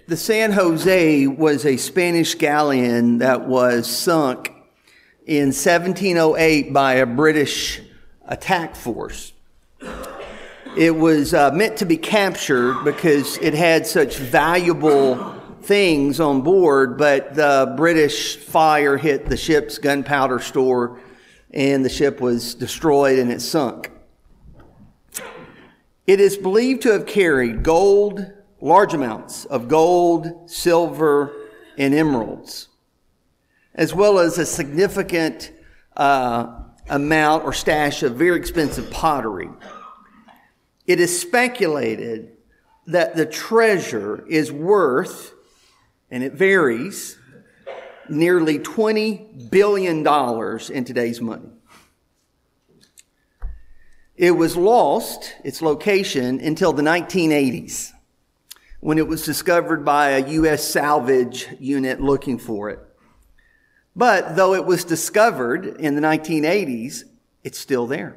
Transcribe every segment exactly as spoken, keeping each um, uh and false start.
The San Jose was a Spanish galleon that was sunk in seventeen oh eight by a British attack force. It was uh, meant to be captured because it had such valuable things on board, but the British fire hit the ship's gunpowder store and the ship was destroyed and it sunk. It is believed to have carried gold, large amounts of gold, silver, and emeralds, as well as a significant uh, amount or stash of very expensive pottery. It is speculated that the treasure is worth, and it varies, nearly twenty billion dollars in today's money. It was lost, its location, until the nineteen eighties, when it was discovered by a U S salvage unit looking for it. But though it was discovered in the nineteen eighties, it's still there.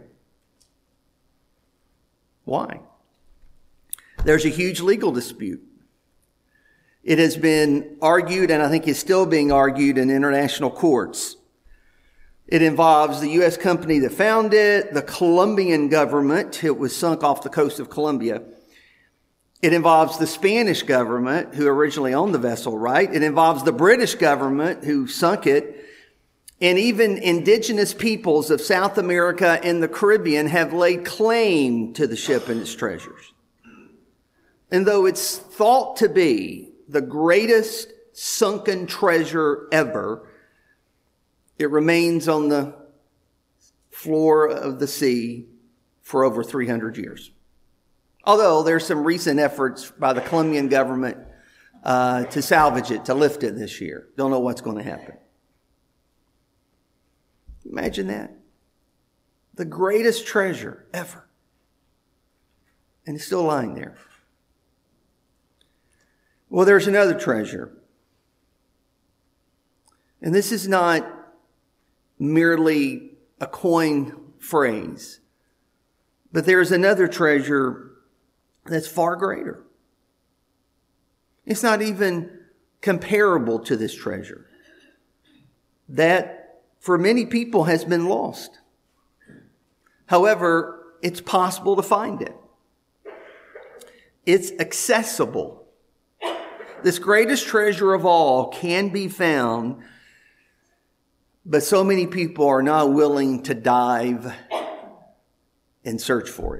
Why? There's a huge legal dispute. It has been argued, and I think is still being argued in international courts. It involves the U S company that found it, the Colombian government. It was sunk off the coast of Colombia. It involves the Spanish government, who originally owned the vessel, right? It involves the British government, who sunk it. And even indigenous peoples of South America and the Caribbean have laid claim to the ship and its treasures. And though it's thought to be the greatest sunken treasure ever, it remains on the floor of the sea for over three hundred years. Although there's some recent efforts by the Colombian government uh, to salvage it, to lift it this year. Don't know what's going to happen. Imagine that. The greatest treasure ever. And it's still lying there. Well, there's another treasure. And this is not merely a coin phrase, but there's another treasure that's far greater. It's not even comparable to this treasure. That, for many people, has been lost. However, it's possible to find it. It's accessible. This greatest treasure of all can be found, but so many people are not willing to dive and search for it.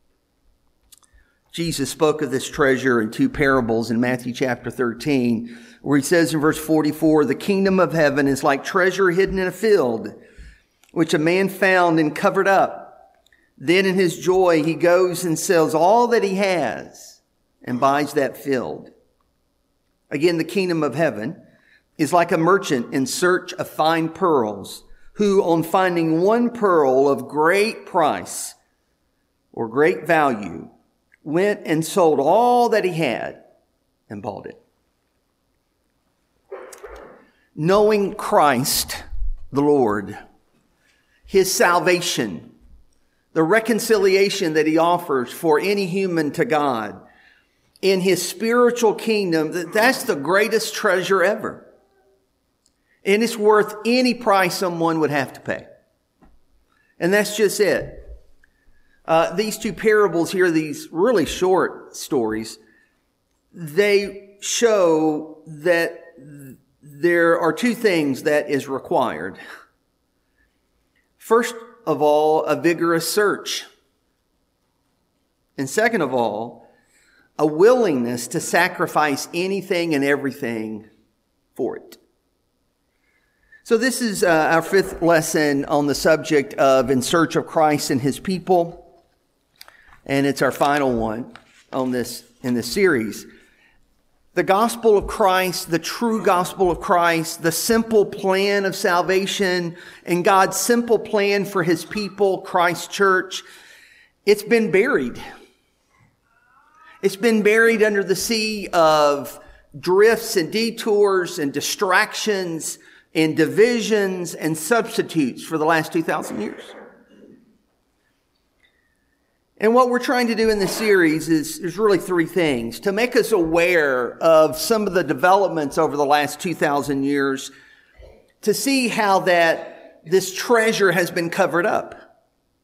Jesus spoke of this treasure in two parables in Matthew chapter thirteen, where he says in verse forty-four, "The kingdom of heaven is like treasure hidden in a field, which a man found and covered up. Then in his joy he goes and sells all that he has and buys that field." Again, the kingdom of heaven is like a merchant in search of fine pearls, who, on finding one pearl of great price or great value, went and sold all that he had and bought it. Knowing Christ, the Lord, his salvation, the reconciliation that he offers for any human to God, in his spiritual kingdom, that's the greatest treasure ever. And it's worth any price someone would have to pay. And that's just it. Uh, these two parables here, these really short stories, they show that there are two things that is required. First of all, a vigorous search. And second of all, a willingness to sacrifice anything and everything for it. So this is uh, our fifth lesson on the subject of In Search of Christ and His People. And it's our final one on this in this series. The gospel of Christ, the true gospel of Christ, the simple plan of salvation, and God's simple plan for His people, Christ Church, it's been buried. It's been buried under the sea of drifts and detours and distractions and divisions and substitutes for the last two thousand years. And what we're trying to do in this series is, is really three things. To make us aware of some of the developments over the last two thousand years, to see how that this treasure has been covered up,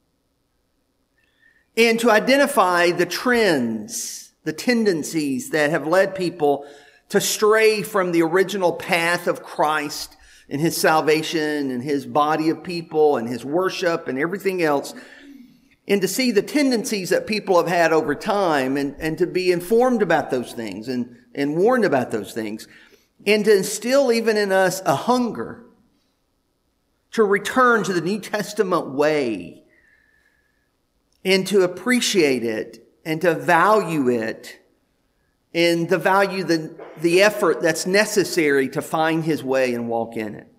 and to identify the trends, the tendencies that have led people to stray from the original path of Christ and his salvation and his body of people and his worship and everything else, and to see the tendencies that people have had over time, and, and to be informed about those things and, and warned about those things, and to instill even in us a hunger to return to the New Testament way and to appreciate it and to value it and to value the, the effort that's necessary to find his way and walk in it.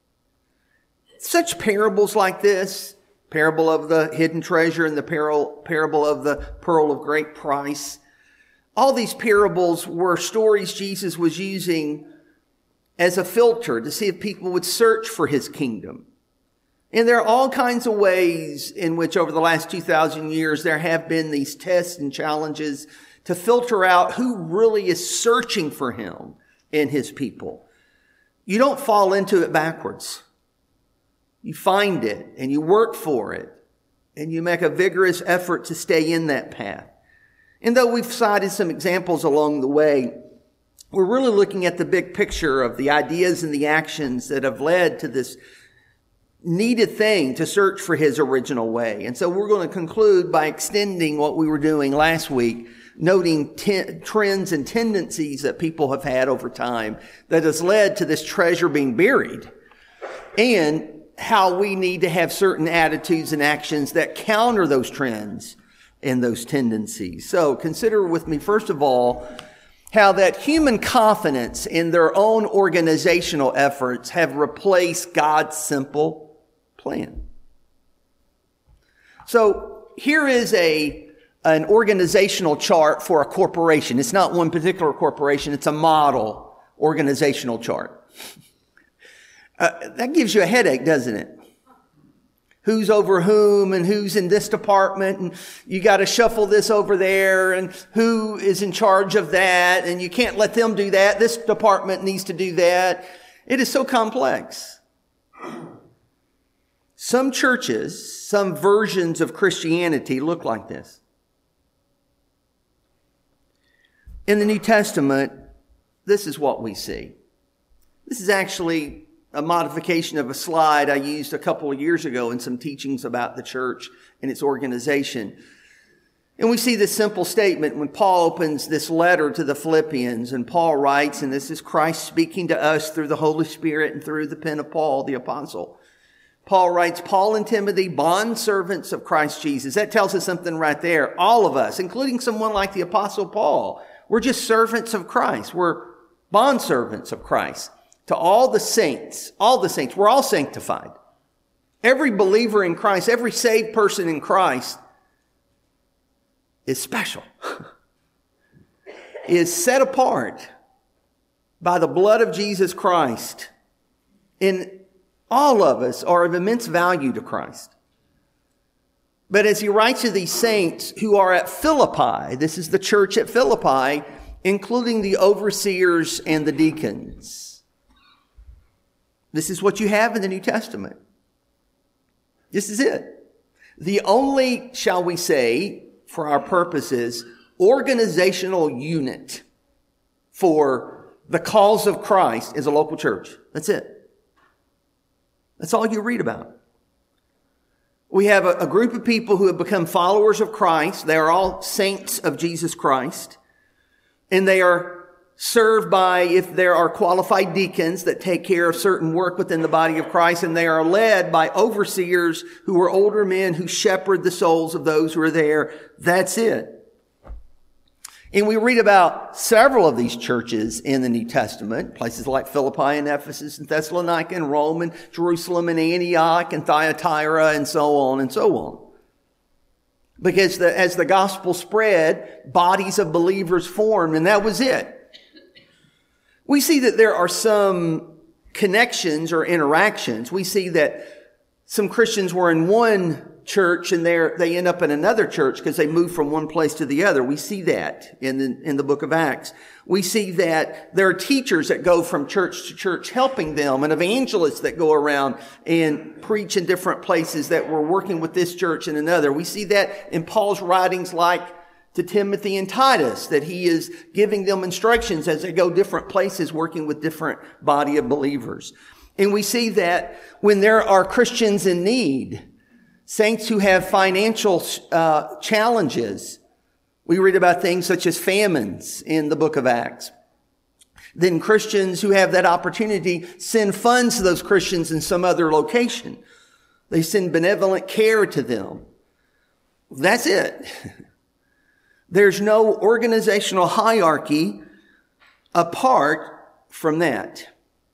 Such parables like this, parable of the hidden treasure and the parable of the pearl of great price. All these parables were stories Jesus was using as a filter to see if people would search for his kingdom. And there are all kinds of ways in which over the last two thousand years there have been these tests and challenges to filter out who really is searching for him in his people. You don't fall into it backwards. You find it and you work for it and you make a vigorous effort to stay in that path. And though we've cited some examples along the way, we're really looking at the big picture of the ideas and the actions that have led to this needed thing to search for his original way. And so we're going to conclude by extending what we were doing last week, noting ten, trends and tendencies that people have had over time that has led to this treasure being buried, and how we need to have certain attitudes and actions that counter those trends and those tendencies. So consider with me, first of all, how that human confidence in their own organizational efforts have replaced God's simple plan. So here is a an organizational chart for a corporation. It's not one particular corporation. It's a model organizational chart. Uh, that gives you a headache, doesn't it? Who's over whom and who's in this department, and you got to shuffle this over there, and who is in charge of that, and you can't let them do that. This department needs to do that. It is so complex. Some churches, some versions of Christianity look like this. In the New Testament, this is what we see. This is actually a modification of a slide I used a couple of years ago in some teachings about the church and its organization. And we see this simple statement when Paul opens this letter to the Philippians, and Paul writes, and this is Christ speaking to us through the Holy Spirit and through the pen of Paul, the apostle. Paul writes, Paul and Timothy, bondservants of Christ Jesus. That tells us something right there. All of us, including someone like the apostle Paul, we're just servants of Christ. We're bondservants of Christ. To all the saints, all the saints, we're all sanctified. Every believer in Christ, every saved person in Christ is special, is set apart by the blood of Jesus Christ. And all of us are of immense value to Christ. But as he writes to these saints who are at Philippi, this is the church at Philippi, including the overseers and the deacons. This is what you have in the New Testament. This is it. The only, shall we say, for our purposes, organizational unit for the cause of Christ is a local church. That's it. That's all you read about. We have a, a group of people who have become followers of Christ. They are all saints of Jesus Christ. And they are served by, if there are qualified deacons that take care of certain work within the body of Christ, and they are led by overseers who are older men who shepherd the souls of those who are there. That's it. And we read about several of these churches in the New Testament, places like Philippi and Ephesus and Thessalonica and Rome and Jerusalem and Antioch and Thyatira and so on and so on. Because the, as the gospel spread, bodies of believers formed, and that was it. We see that there are some connections or interactions. We see that some Christians were in one church and they they end up in another church because they move from one place to the other. We see that in the, in the book of Acts. We see that there are teachers that go from church to church helping them, and evangelists that go around and preach in different places that were working with this church and another. We see that in Paul's writings like to Timothy and Titus, that he is giving them instructions as they go different places working with different body of believers. And we see that when there are Christians in need, saints who have financial uh, challenges, we read about things such as famines in the book of Acts. Then Christians who have that opportunity send funds to those Christians in some other location. They send benevolent care to them. That's it. There's no organizational hierarchy apart from that.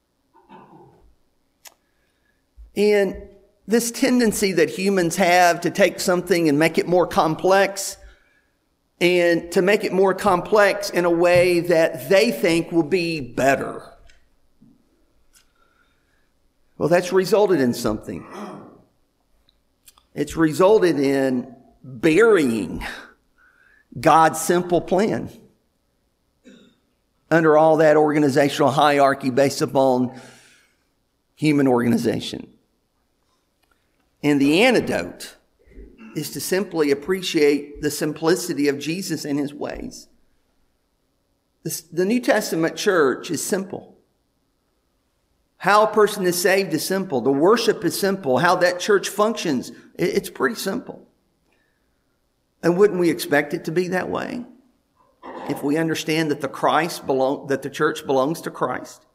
And this tendency that humans have to take something and make it more complex, and to make it more complex in a way that they think will be better. Well, that's resulted in something. It's resulted in burying God's simple plan under all that organizational hierarchy based upon human organization. And the antidote is to simply appreciate the simplicity of Jesus and his ways. This, the New Testament church is simple. How a person is saved is simple. The worship is simple. How that church functions, it's pretty simple. And wouldn't we expect it to be that way if we understand that the Christ belong, that the church belongs to Christ?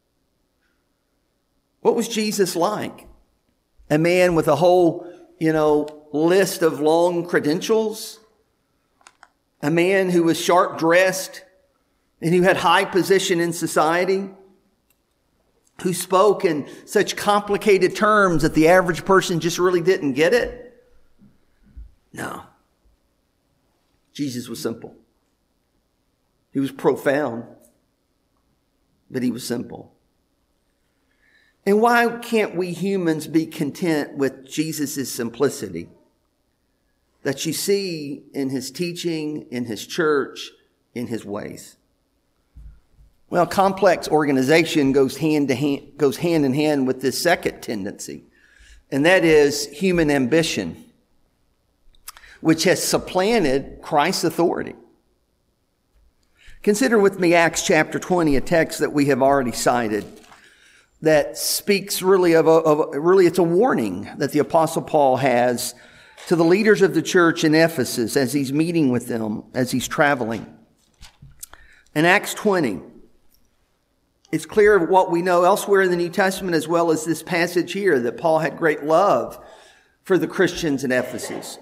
What was Jesus like? A man with a whole, you know, list of long credentials? A man who was sharp dressed and who had high position in society? Who spoke in such complicated terms that the average person just really didn't get it? No. Jesus was simple. He was profound, but he was simple. And why can't we humans be content with Jesus' simplicity that you see in his teaching, in his church, in his ways? Well, complex organization goes hand to hand, goes hand in hand with this second tendency, and that is human ambition, which has supplanted Christ's authority. Consider with me Acts chapter twenty, a text that we have already cited, that speaks really of a, of a, really it's a warning that the Apostle Paul has to the leaders of the church in Ephesus as he's meeting with them, as he's traveling. In Acts twenty, it's clear of what we know elsewhere in the New Testament as well as this passage here, that Paul had great love for the Christians in Ephesus.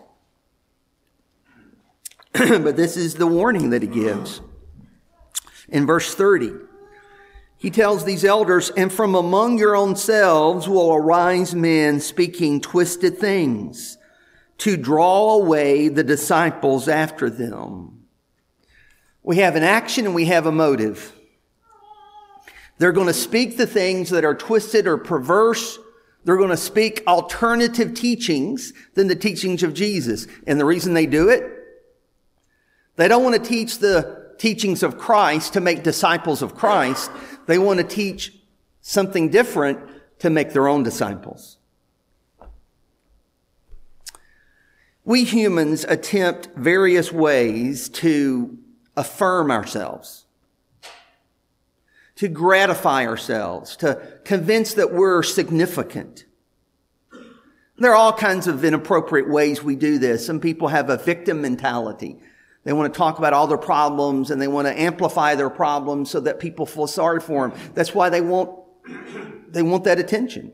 But this is the warning that he gives. In verse thirty, he tells these elders, "And from among your own selves will arise men speaking twisted things to draw away the disciples after them." We have an action and we have a motive. They're going to speak the things that are twisted or perverse. They're going to speak alternative teachings than the teachings of Jesus. And the reason they do it, they don't want to teach the teachings of Christ to make disciples of Christ. They want to teach something different to make their own disciples. We humans attempt various ways to affirm ourselves, to gratify ourselves, to convince that we're significant. There are all kinds of inappropriate ways we do this. Some people have a victim mentality. They want to talk about all their problems and they want to amplify their problems so that people feel sorry for them. That's why they want, they want that attention.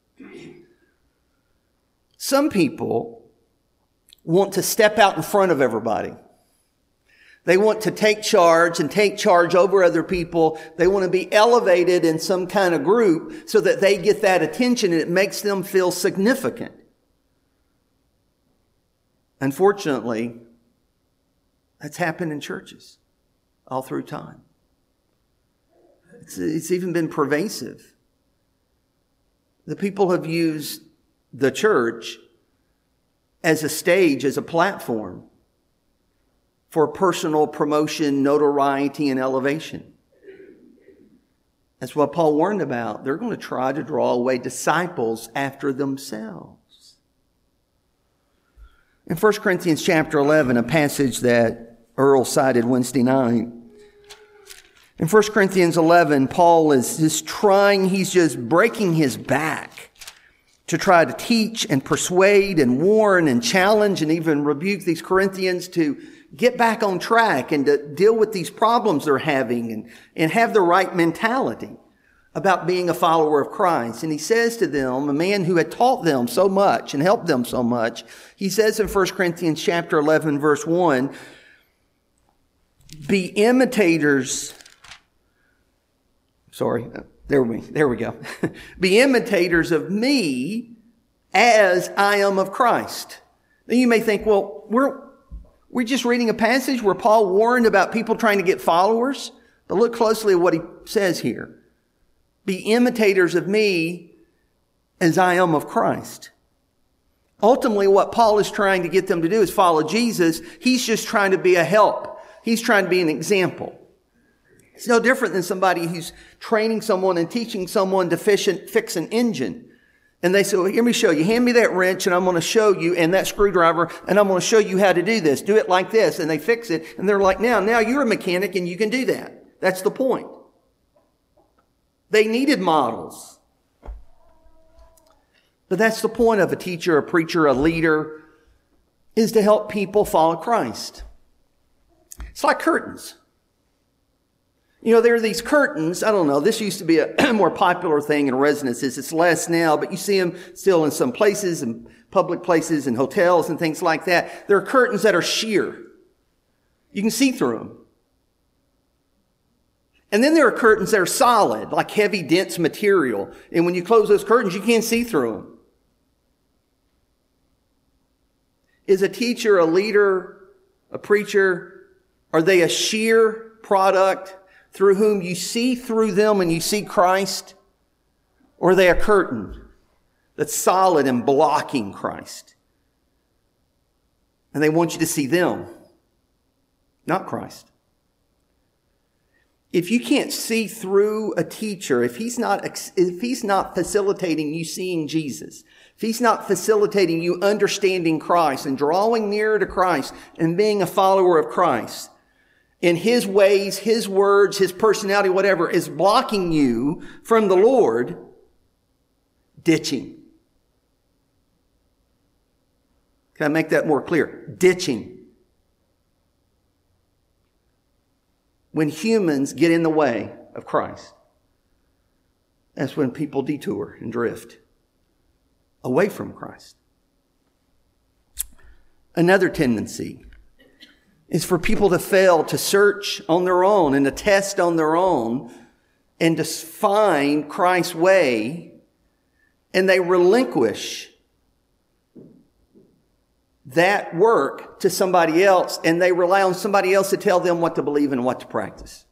Some people want to step out in front of everybody. They want to take charge and take charge over other people. They want to be elevated in some kind of group so that they get that attention and it makes them feel significant. Unfortunately, that's happened in churches all through time. It's, it's even been pervasive. The people have used the church as a stage, as a platform for personal promotion, notoriety, and elevation. That's what Paul warned about. They're going to try to draw away disciples after themselves. In First Corinthians chapter eleven, a passage that Earl cited Wednesday night. In First Corinthians eleven, Paul is just trying, he's just breaking his back to try to teach and persuade and warn and challenge and even rebuke these Corinthians to get back on track and to deal with these problems they're having and, and have the right mentality about being a follower of Christ. And he says to them, a man who had taught them so much and helped them so much, he says in First Corinthians chapter eleven, verse one, be imitators. Sorry, there we, there we go. Be imitators of me as I am of Christ. Now you may think, well, we're We're just reading a passage where Paul warned about people trying to get followers. But look closely at what he says here. Be imitators of me as I am of Christ. Ultimately, what Paul is trying to get them to do is follow Jesus. He's just trying to be a help. He's trying to be an example. It's no different than somebody who's training someone and teaching someone to fish and fix an engine. And they say, well, let me show you. Hand me that wrench and I'm going to show you, and that screwdriver, and I'm going to show you how to do this. Do it like this. And they fix it. And they're like, now, now you're a mechanic and you can do that. That's the point. They needed models. But that's the point of a teacher, a preacher, a leader, is to help people follow Christ. It's like curtains. You know, there are these curtains. I don't know. This used to be a more popular thing in residences. It's less now, but you see them still in some places and public places and hotels and things like that. There are curtains that are sheer. You can see through them. And then there are curtains that are solid, like heavy, dense material. And when you close those curtains, you can't see through them. Is a teacher, a leader, a preacher, are they a sheer product through whom you see through them and you see Christ? Or are they a curtain that's solid and blocking Christ? And they want you to see them, not Christ. If you can't see through a teacher, if he's not, if he's not facilitating you seeing Jesus, if he's not facilitating you understanding Christ and drawing nearer to Christ and being a follower of Christ, in his ways, his words, his personality, whatever, is blocking you from the Lord, ditching. Can I make that more clear? Ditching. When humans get in the way of Christ, that's when people detour and drift away from Christ. Another tendency is for people to fail to search on their own and to test on their own and to find Christ's way, and they relinquish that work to somebody else, and they rely on somebody else to tell them what to believe and what to practice.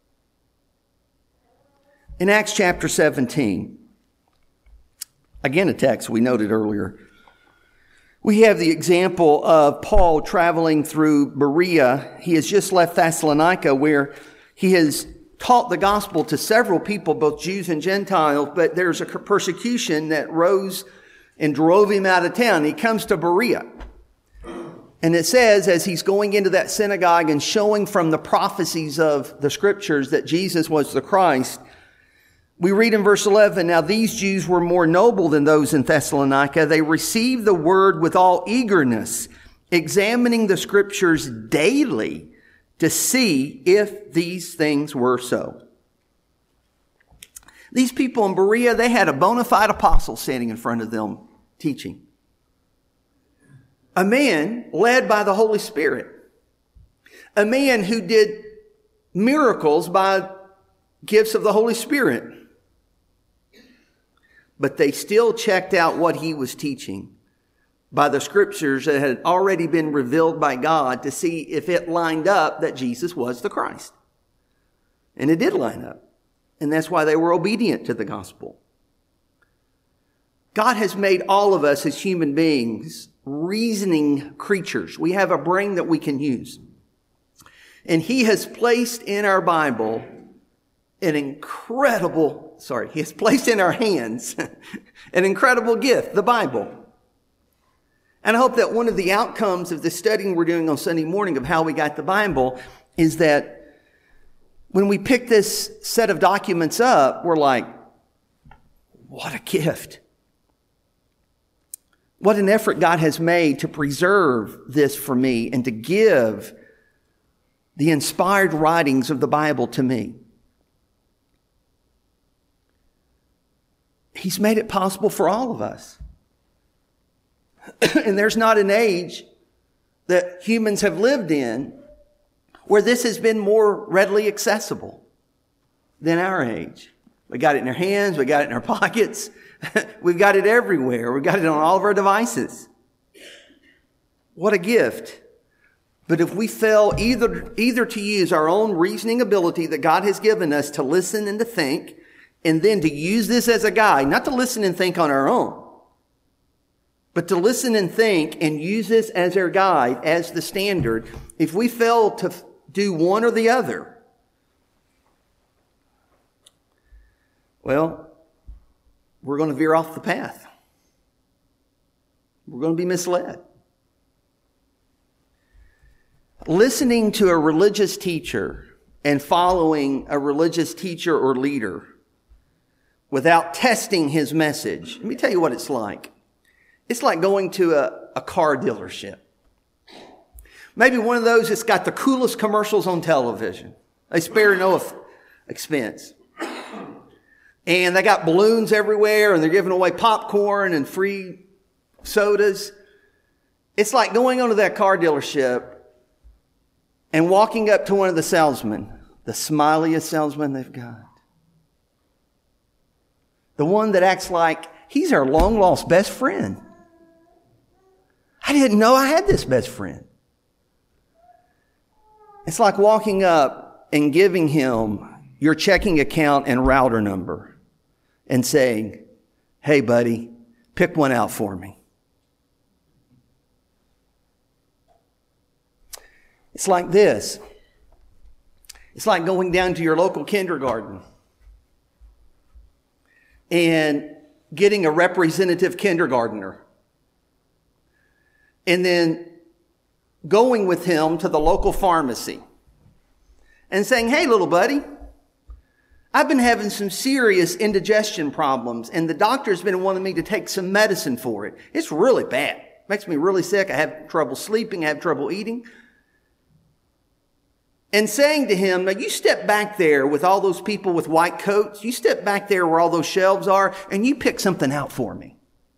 In Acts chapter seventeen, again a text we noted earlier, we have the example of Paul traveling through Berea. He has just left Thessalonica, where he has taught the gospel to several people, both Jews and Gentiles, but there's a persecution that rose and drove him out of town. He comes to Berea. And it says, as he's going into that synagogue and showing from the prophecies of the scriptures that Jesus was the Christ, we read in verse eleven, now these Jews were more noble than those in Thessalonica. They received the word with all eagerness, examining the scriptures daily to see if these things were so. These people in Berea, they had a bona fide apostle standing in front of them teaching. A man led by the Holy Spirit. A man who did miracles by gifts of the Holy Spirit. But they still checked out what he was teaching by the scriptures that had already been revealed by God to see if it lined up that Jesus was the Christ. And it did line up. And that's why they were obedient to the gospel. God has made all of us as human beings reasoning creatures. We have a brain that we can use. And He has placed in our Bible an incredible, sorry, He has placed in our hands an incredible gift, the Bible. And I hope that one of the outcomes of the studying we're doing on Sunday morning of how we got the Bible is that when we pick this set of documents up, we're like, what a gift. What an effort God has made to preserve this for me and to give the inspired writings of the Bible to me. He's made it possible for all of us. And there's not an age that humans have lived in where this has been more readily accessible than our age. We got it in our hands. We got it in our pockets. We've got it everywhere. We've got it on all of our devices. What a gift. But if we fail either, either to use our own reasoning ability that God has given us to listen and to think, and then to use this as a guide, not to listen and think on our own, but to listen and think and use this as our guide, as the standard, if we fail to do one or the other, well, we're going to veer off the path. We're going to be misled. Listening to a religious teacher and following a religious teacher or leader without testing his message, let me tell you what it's like. It's like going to a, a car dealership. Maybe one of those that's got the coolest commercials on television. They spare no expense. And they got balloons everywhere, and they're giving away popcorn and free sodas. It's like going onto that car dealership and walking up to one of the salesmen, the smiliest salesman they've got. The one that acts like he's our long-lost best friend. I didn't know I had this best friend. It's like walking up and giving him your checking account and router number and saying, hey, buddy, pick one out for me. It's like this. It's like going down to your local kindergarten and getting a representative kindergartner and then going with him to the local pharmacy and saying, hey, little buddy, I've been having some serious indigestion problems, and the doctor's been wanting me to take some medicine for it. It's really bad. It makes me really sick. I have trouble sleeping. I have trouble eating. And saying to him, now you step back there with all those people with white coats. You step back there where all those shelves are, and you pick something out for me.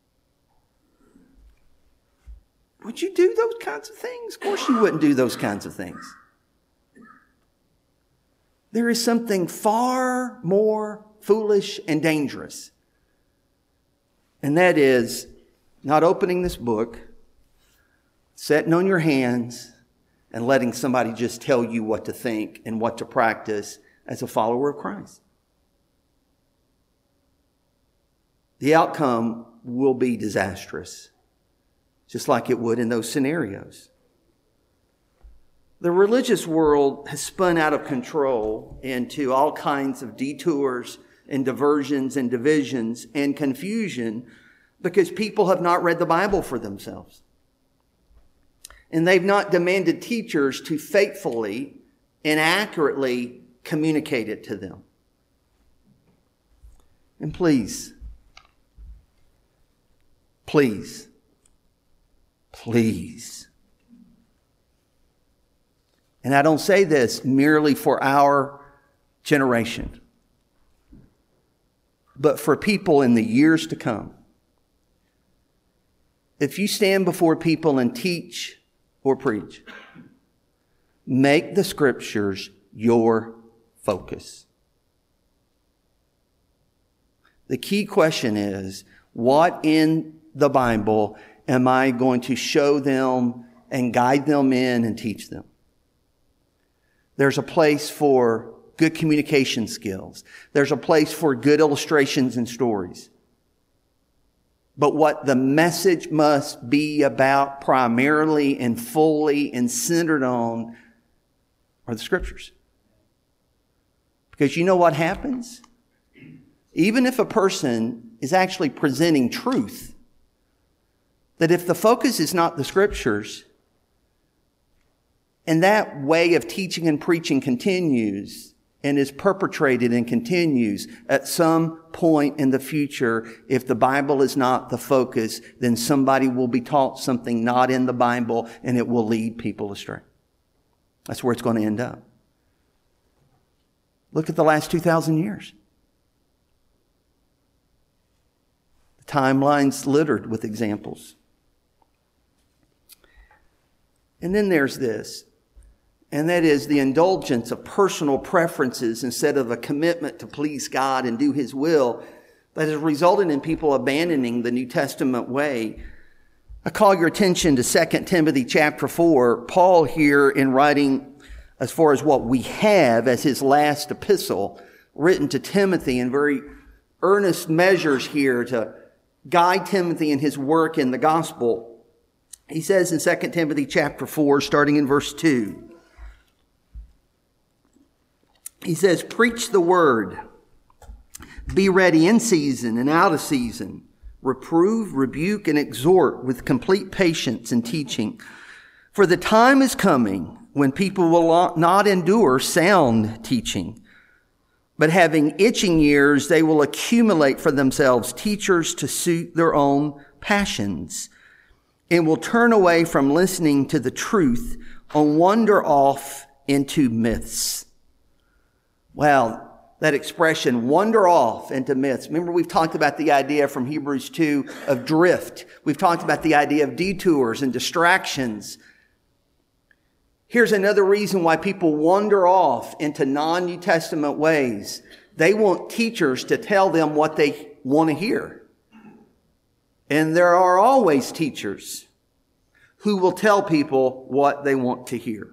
Would you do those kinds of things? Of course you wouldn't do those kinds of things. There is something far more foolish and dangerous. And that is not opening this book, sitting on your hands, and letting somebody just tell you what to think and what to practice as a follower of Christ. The outcome will be disastrous, just like it would in those scenarios. The religious world has spun out of control into all kinds of detours and diversions and divisions and confusion because people have not read the Bible for themselves. And they've not demanded teachers to faithfully and accurately communicate it to them. And please, please, please, and I don't say this merely for our generation, but for people in the years to come. If you stand before people and teach or preach, make the Scriptures your focus. The key question is, what in the Bible am I going to show them and guide them in and teach them? There's a place for good communication skills. There's a place for good illustrations and stories. But what the message must be about primarily and fully and centered on are the Scriptures. Because you know what happens? Even if a person is actually presenting truth, that if the focus is not the Scriptures, and that way of teaching and preaching continues and is perpetrated and continues, at some point in the future, if the Bible is not the focus, then somebody will be taught something not in the Bible, and it will lead people astray. That's where it's going to end up. Look at the last two thousand years. The timeline's littered with examples. And then there's this, and that is the indulgence of personal preferences instead of a commitment to please God and do His will that has resulted in people abandoning the New Testament way. I call your attention to Second Timothy chapter four. Paul here, in writing as far as what we have as his last epistle, written to Timothy in very earnest measures here to guide Timothy in his work in the gospel. He says in Second Timothy chapter four, starting in verse two, he says, "Preach the word, be ready in season and out of season, reprove, rebuke, and exhort with complete patience and teaching. For the time is coming when people will not endure sound teaching, but having itching ears, they will accumulate for themselves teachers to suit their own passions, and will turn away from listening to the truth and wander off into myths." Well, that expression, wander off into myths. Remember, we've talked about the idea from Hebrews two of drift. We've talked about the idea of detours and distractions. Here's another reason why people wander off into non-New Testament ways. They want teachers to tell them what they want to hear. And there are always teachers who will tell people what they want to hear.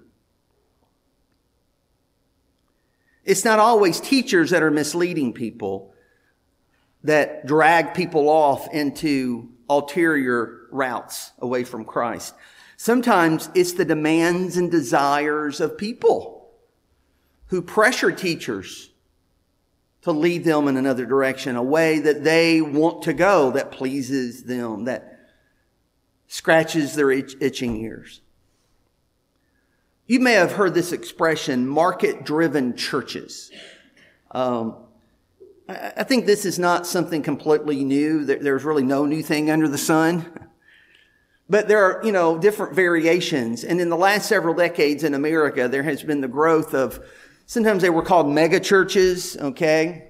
It's not always teachers that are misleading people, that drag people off into ulterior routes away from Christ. Sometimes it's the demands and desires of people who pressure teachers to lead them in another direction, a way that they want to go, that pleases them, that scratches their itch- itching ears. You may have heard this expression, market-driven churches. Um, I, I think this is not something completely new. There, there's really no new thing under the sun. But there are, you know, different variations. And in the last several decades in America, there has been the growth of, sometimes they were called mega churches, okay?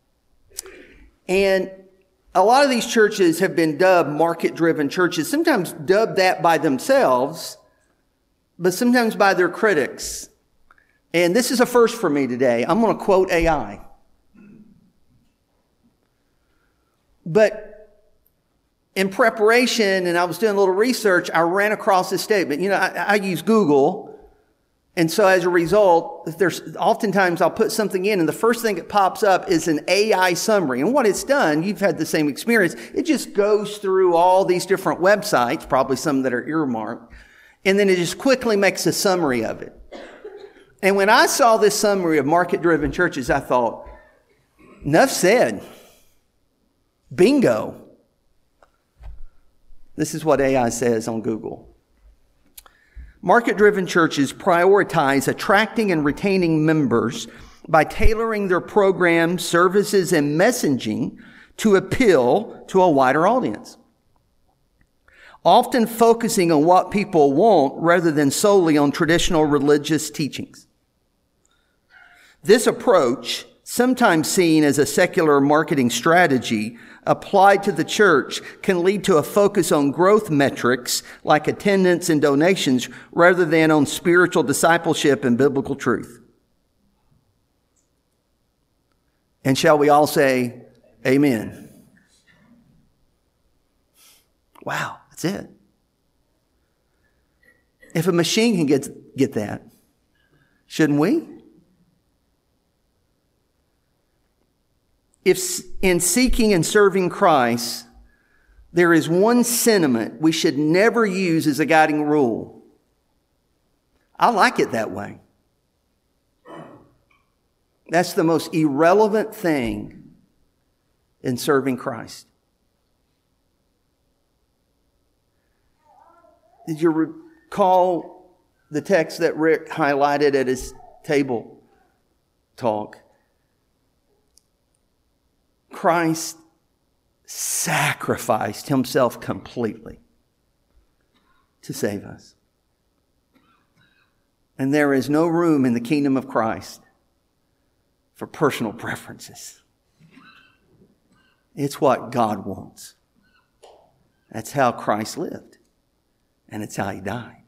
And a lot of these churches have been dubbed market-driven churches, sometimes dubbed that by themselves, but sometimes by their critics. And this is a first for me today. I'm going to quote A I. But in preparation, and I was doing a little research, I ran across this statement. You know, I, I use Google. And so as a result, if there's oftentimes I'll put something in and the first thing that pops up is an A I summary. And what it's done, you've had the same experience. It just goes through all these different websites, probably some that are earmarked. And then it just quickly makes a summary of it. And when I saw this summary of market-driven churches, I thought, enough said. Bingo. This is what A I says on Google. Market-driven churches prioritize attracting and retaining members by tailoring their programs, services, and messaging to appeal to a wider audience, often focusing on what people want rather than solely on traditional religious teachings. This approach, sometimes seen as a secular marketing strategy, applied to the church, can lead to a focus on growth metrics like attendance and donations rather than on spiritual discipleship and biblical truth. And shall we all say amen? Wow, that's it. If a machine can get, get that, shouldn't we? If in seeking and serving Christ, there is one sentiment we should never use as a guiding rule. I like it that way. That's the most irrelevant thing in serving Christ. Did you recall the text that Rick highlighted at his table talk? Christ sacrificed himself completely to save us. And there is no room in the kingdom of Christ for personal preferences. It's what God wants. That's how Christ lived. And it's how he died.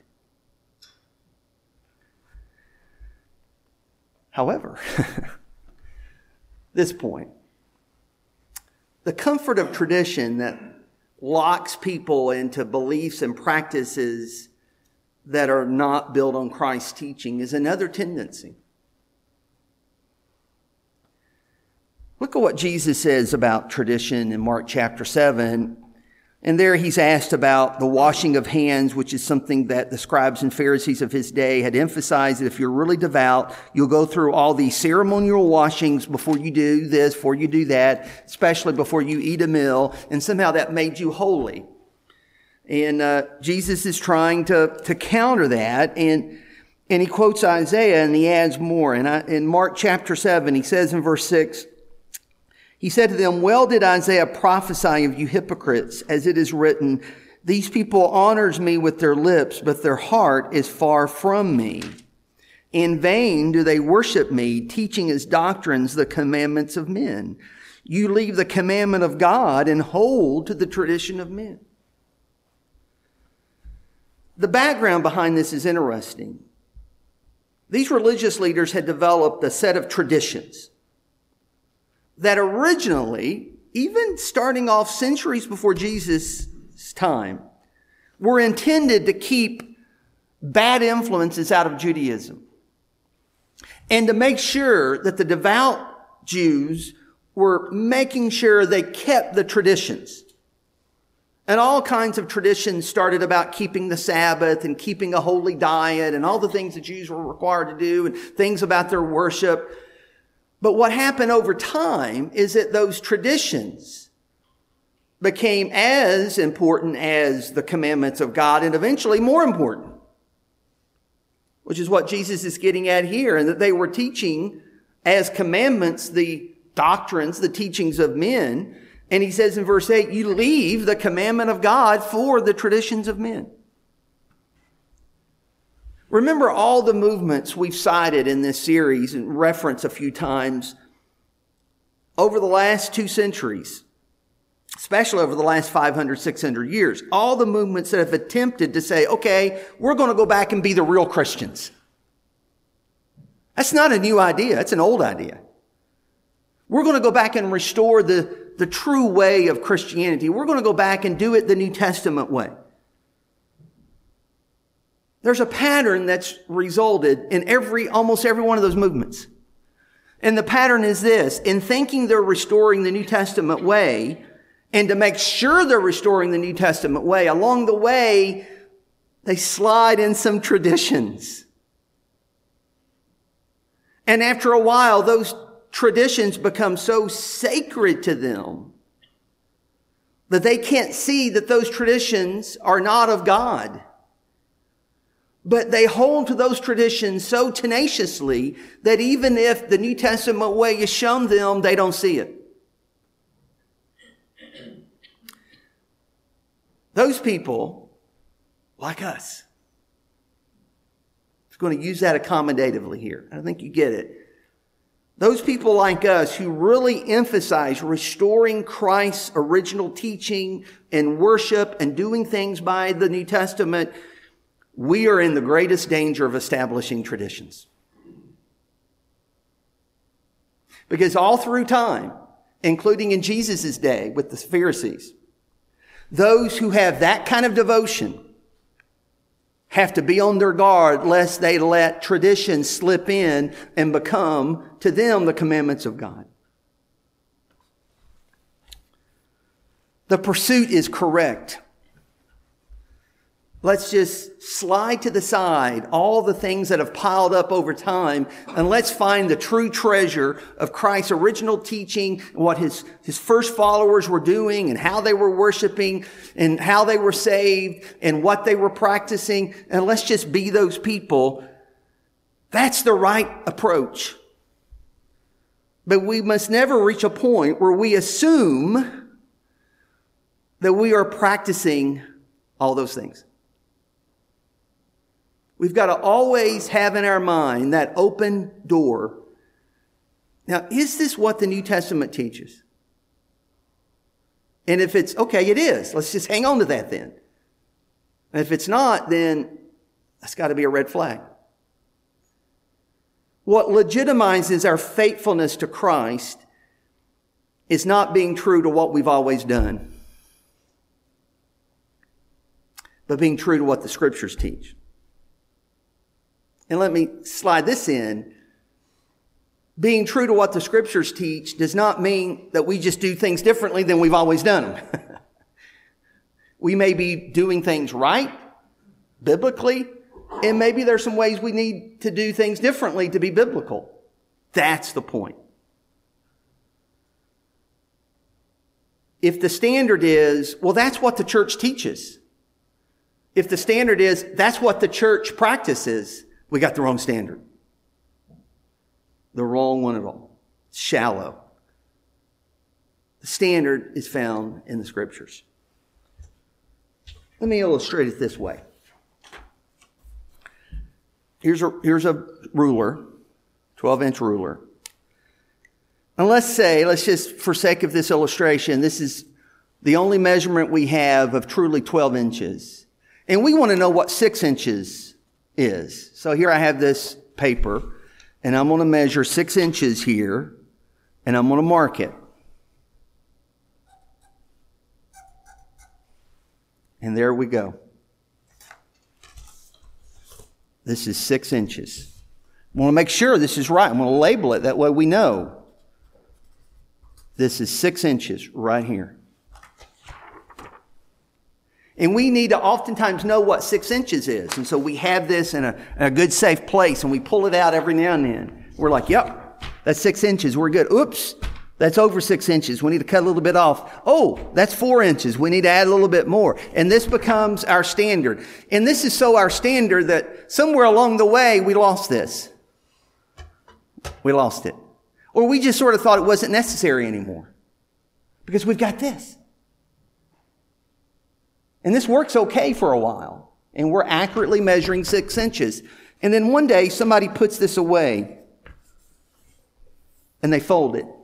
However, this point, the comfort of tradition that locks people into beliefs and practices that are not built on Christ's teaching is another tendency. Look at what Jesus says about tradition in Mark chapter seven. And there he's asked about the washing of hands, which is something that the scribes and Pharisees of his day had emphasized that if you're really devout, you'll go through all these ceremonial washings before you do this, before you do that, especially before you eat a meal. And somehow that made you holy. And uh, Jesus is trying to, to counter that. And, and he quotes Isaiah and he adds more. And I, in Mark chapter seven, he says in verse six, he said to them, well did Isaiah prophesy of you hypocrites, as it is written, these people honors me with their lips, but their heart is far from me. In vain do they worship me, teaching as doctrines the commandments of men. You leave the commandment of God and hold to the tradition of men. The background behind this is interesting. These religious leaders had developed a set of traditions that originally, even starting off centuries before Jesus' time, were intended to keep bad influences out of Judaism and to make sure that the devout Jews were making sure they kept the traditions. And all kinds of traditions started about keeping the Sabbath and keeping a holy diet and all the things the Jews were required to do and things about their worship. But what happened over time is that those traditions became as important as the commandments of God and eventually more important, which is what Jesus is getting at here, and that they were teaching as commandments the doctrines, the teachings of men. And he says in verse eight, you leave the commandment of God for the traditions of men. Remember all the movements we've cited in this series and referenced a few times over the last two centuries, especially over the last five hundred, six hundred years. All the movements that have attempted to say, okay, we're going to go back and be the real Christians. That's not a new idea. It's an old idea. We're going to go back and restore the, the true way of Christianity. We're going to go back and do it the New Testament way. There's a pattern that's resulted in every, almost every one of those movements. And the pattern is this: in thinking they're restoring the New Testament way, and to make sure they're restoring the New Testament way, along the way, they slide in some traditions. And after a while, those traditions become so sacred to them that they can't see that those traditions are not of God. But they hold to those traditions so tenaciously that even if the New Testament way is shown them, they don't see it. Those people, like us, I'm going to use that accommodatively here. I think you get it. Those people like us who really emphasize restoring Christ's original teaching and worship and doing things by the New Testament, we are in the greatest danger of establishing traditions. Because all through time, including in Jesus' day with the Pharisees, those who have that kind of devotion have to be on their guard lest they let tradition slip in and become to them the commandments of God. The pursuit is correct. Let's just slide to the side all the things that have piled up over time, and let's find the true treasure of Christ's original teaching, what his, his first followers were doing, and how they were worshiping, and how they were saved, and what they were practicing, and let's just be those people. That's the right approach. But we must never reach a point where we assume that we are practicing all those things. We've got to always have in our mind that open door. Now, is this what the New Testament teaches? And if it's, okay, it is. Let's just hang on to that then. And if it's not, then that's got to be a red flag. What legitimizes our faithfulness to Christ is not being true to what we've always done, but being true to what the Scriptures teach. And let me slide this in. Being true to what the Scriptures teach does not mean that we just do things differently than we've always done them. We may be doing things right, biblically, and maybe there's some ways we need to do things differently to be biblical. That's the point. If the standard is, well, that's what the church teaches. If the standard is, that's what the church practices, we got the wrong standard. The wrong one at all. It's shallow. The standard is found in the Scriptures. Let me illustrate it this way. Here's a, here's a ruler, twelve-inch ruler. And let's say, let's just, for sake of this illustration, this is the only measurement we have of truly twelve inches. And we want to know what six inches is. So here I have this paper, and I'm going to measure six inches here, and I'm going to mark it. And there we go. This is six inches. I want to make sure this is right. I'm going to label it. That way we know. This is six inches right here. And we need to oftentimes know what six inches is. And so we have this in a, in a good, safe place, and we pull it out every now and then. We're like, yep, that's six inches. We're good. Oops, that's over six inches. We need to cut a little bit off. Oh, that's four inches. We need to add a little bit more. And this becomes our standard. And this is so our standard that somewhere along the way, we lost this. We lost it. Or we just sort of thought it wasn't necessary anymore. Because we've got this. And this works okay for a while. And we're accurately measuring six inches. And then one day, somebody puts this away. And they fold it.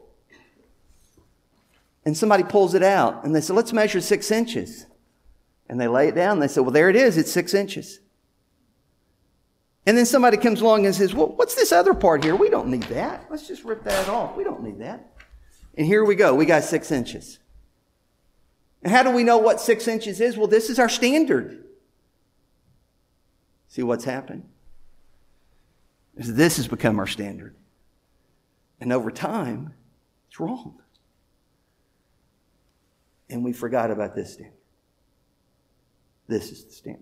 And somebody pulls it out. And they say, let's measure six inches. And they lay it down. And they say, well, there it is. It's six inches. And then somebody comes along and says, well, what's this other part here? We don't need that. Let's just rip that off. We don't need that. And here we go. We got six inches. And how do we know what six inches is? Well, this is our standard. See what's happened? This has become our standard. And over time, it's wrong. And we forgot about this standard. This is the standard.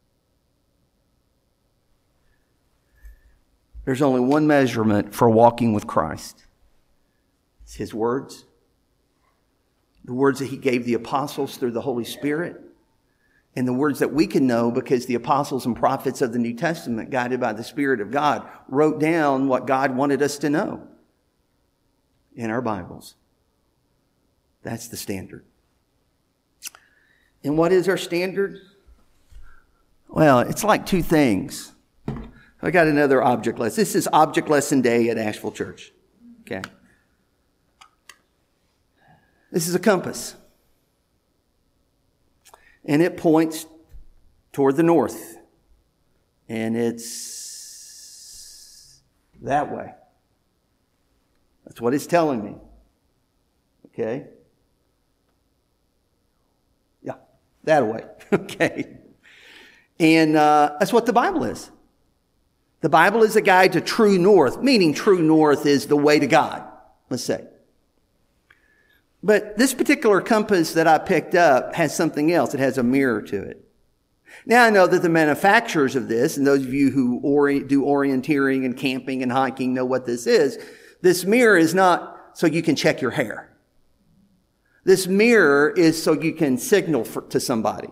There's only one measurement for walking with Christ. It's His words. The words that He gave the apostles through the Holy Spirit. And the words that we can know because the apostles and prophets of the New Testament, guided by the Spirit of God, wrote down what God wanted us to know in our Bibles. That's the standard. And what is our standard? Well, it's like two things. I got another object lesson. This is object lesson day at Asheville Church. Okay. This is a compass. And it points toward the north. And it's that way. That's what it's telling me. Okay. Yeah, that way. Okay. And uh, that's what the Bible is. The Bible is a guide to true north, meaning true north is the way to God, let's say. But this particular compass that I picked up has something else. It has a mirror to it. Now I know that the manufacturers of this, and those of you who orient, do orienteering and camping and hiking know what this is. This mirror is not so you can check your hair. This mirror is so you can signal for, to somebody.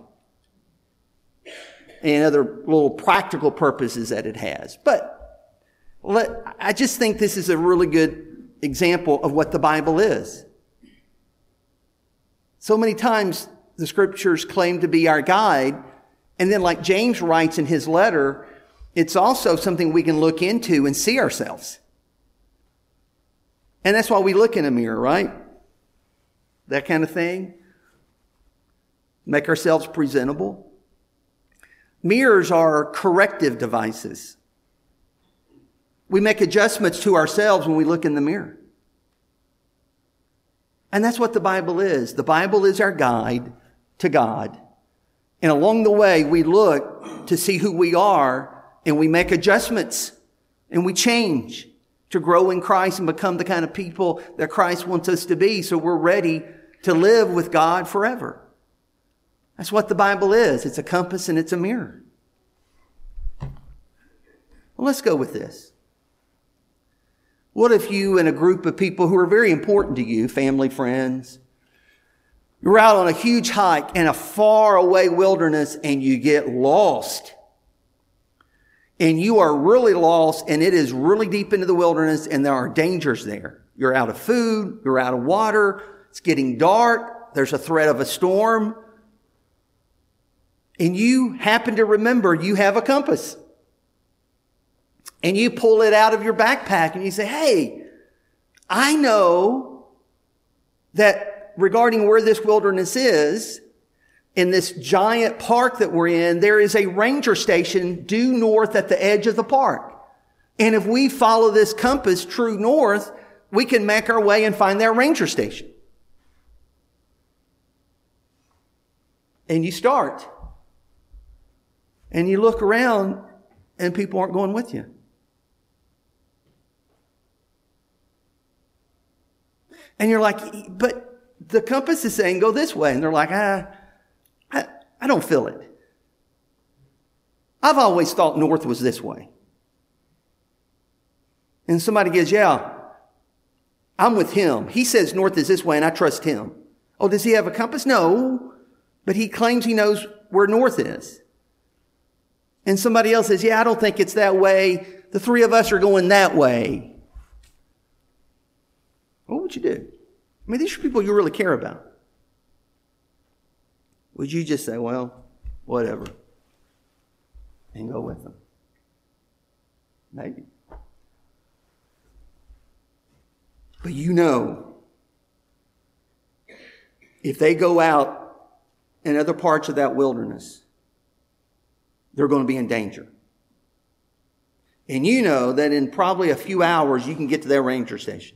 And other little practical purposes that it has. But let, I just think this is a really good example of what the Bible is. So many times the scriptures claim to be our guide. And then like James writes in his letter, it's also something we can look into and see ourselves. And that's why we look in a mirror, right? That kind of thing. Make ourselves presentable. Mirrors are corrective devices. We make adjustments to ourselves when we look in the mirror. And that's what the Bible is. The Bible is our guide to God. And along the way, we look to see who we are, and we make adjustments, and we change to grow in Christ and become the kind of people that Christ wants us to be, so we're ready to live with God forever. That's what the Bible is. It's a compass and it's a mirror. Well, let's go with this. What if you and a group of people who are very important to you, family, friends, you're out on a huge hike in a far away wilderness and you get lost. And you are really lost and it is really deep into the wilderness and there are dangers there. You're out of food. You're out of water. It's getting dark. There's a threat of a storm. And you happen to remember you have a compass. And you pull it out of your backpack and you say, hey, I know that regarding where this wilderness is, in this giant park that we're in, there is a ranger station due north at the edge of the park. And if we follow this compass true north, we can make our way and find that ranger station. And you start. And you look around and people aren't going with you. And you're like, but the compass is saying go this way. And they're like, ah, I, I don't feel it. I've always thought north was this way. And somebody goes, yeah, I'm with him. He says north is this way and I trust him. Oh, does he have a compass? No, but he claims he knows where north is. And somebody else says, yeah, I don't think it's that way. The three of us are going that way. What would you do? I mean, these are people you really care about. Would you just say, well, whatever, and go with them? Maybe. But you know, if they go out in other parts of that wilderness, they're going to be in danger. And you know that in probably a few hours, you can get to their ranger station.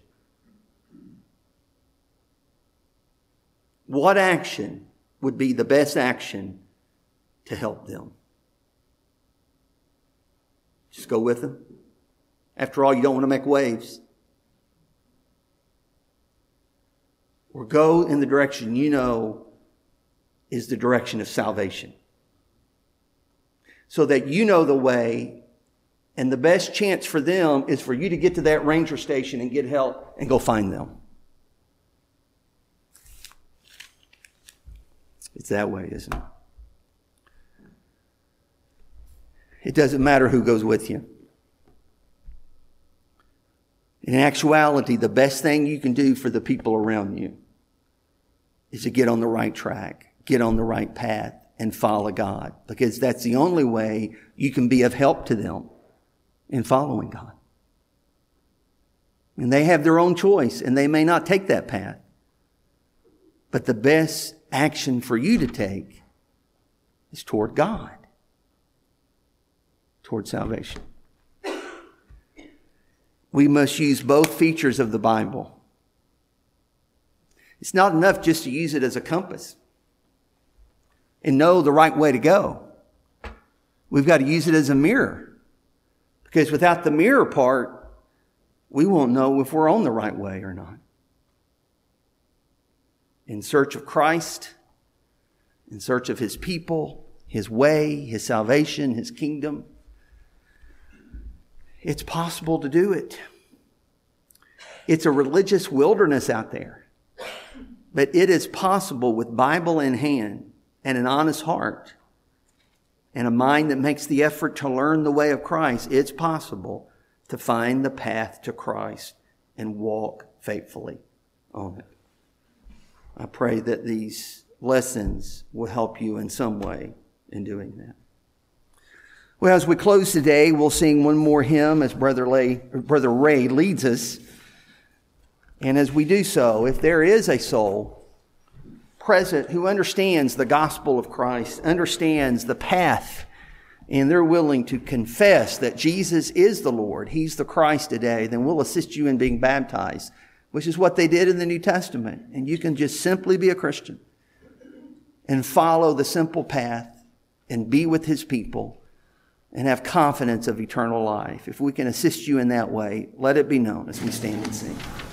What action would be the best action to help them? Just go with them. After all, you don't want to make waves. Or go in the direction you know is the direction of salvation. So that you know the way, and the best chance for them is for you to get to that ranger station and get help and go find them. It's that way, isn't it? It doesn't matter who goes with you. In actuality, the best thing you can do for the people around you is to get on the right track, get on the right path, and follow God. Because that's the only way you can be of help to them in following God. And they have their own choice, and they may not take that path. But the best action for you to take is toward God, toward salvation. We must use both features of the Bible. It's not enough just to use it as a compass and know the right way to go. We've got to use it as a mirror, because without the mirror part, we won't know if we're on the right way or not. in search of Christ, in search of his people, his way, his salvation, his kingdom, it's possible to do it. It's a religious wilderness out there, but it is possible with Bible in hand and an honest heart and a mind that makes the effort to learn the way of Christ. It's possible to find the path to Christ and walk faithfully on it. I pray that these lessons will help you in some way in doing that. Well, as we close today, we'll sing one more hymn as Brother, Lay, Brother Ray leads us. And as we do so, if there is a soul present who understands the gospel of Christ, understands the path, and they're willing to confess that Jesus is the Lord, he's the Christ today, then we'll assist you in being baptized, which is what they did in the New Testament. And you can just simply be a Christian and follow the simple path and be with his people and have confidence of eternal life. If we can assist you in that way, let it be known as we stand and sing.